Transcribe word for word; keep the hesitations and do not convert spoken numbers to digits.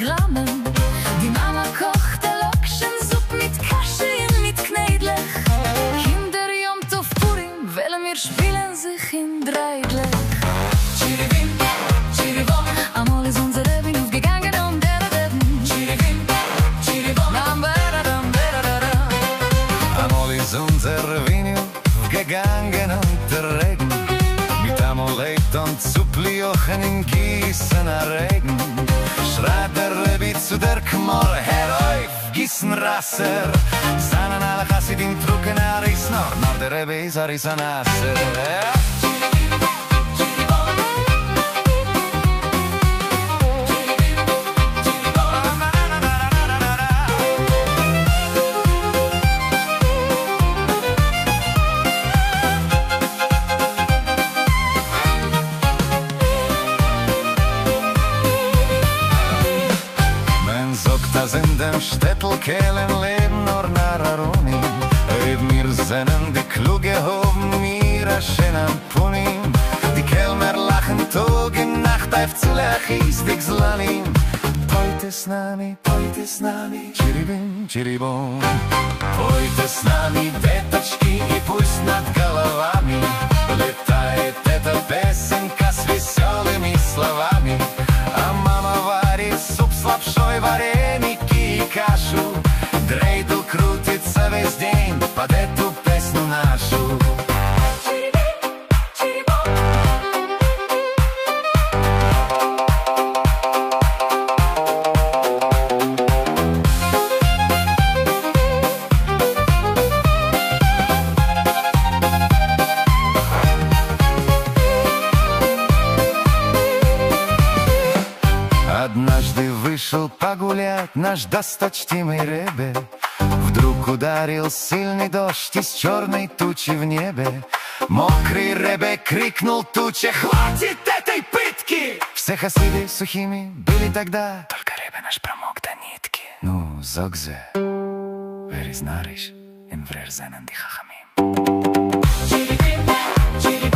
Grammen. Die Mama kochte Lokschensupp mit Kaschien, mit Knädlech. Kinder jomt auf Purim, wollen wir spielen sich in Dreidlech. Tschirivim, Tschirivom, amol ist unser Rebin aufgegangen und der Reben. Tschirivim, Tschirivom, dam beradam beradam. Amol ist unser Rebin aufgegangen und der Regen. Mit Amol lebt und Suppliochen in Gießener Regen. Schreit der Rebbe zu der Kmor, herauf, gießen Rasser. Seinen alle Chassidim trugen Aris, nor, nor der Rebbe ist Aris an Asser. Ja. Das in dem Städtel Kehlen leben nur Nararuni. Ob mir sennen die Kluge hoben mir a schönen Punim. Die Kelmer lachen Tag und Nacht auf zu lachis dich slanim. Heute s nami, heute s nami, Tschiribim, Tschiribom. Heute s nami, деточки и пусть над головами летает эта песенка с веселыми словами. А мама варит суп с лапшой, вареники и кашу. Дрейдл крутится весь день под эту песню нашу. Однажды вышел погулять наш досточтимый Ребе. Вдруг ударил сильный дождь из черной тучи в небе. Мокрый Ребе крикнул туче: «Хватит этой пытки!» Все хасиды сухими были тогда, только Ребе наш промок до нитки. Ну, зогзе, веризнариш, инврер зенен ди хахамим.